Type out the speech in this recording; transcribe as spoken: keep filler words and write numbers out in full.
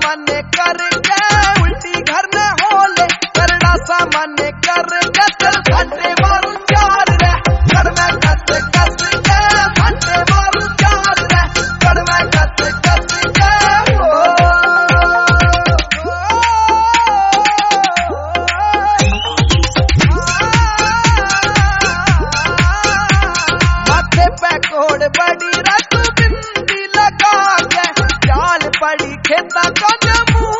सामान्य करके उल्टी घर में होले करना सामान्य करके चल घंटे मारू चार रे कर में कस कस के घंटे मारू चार रे कर में कस कस के माथे पे कोड़ बड़ी रत बिंदी लगा के चाल पड़ी खेता को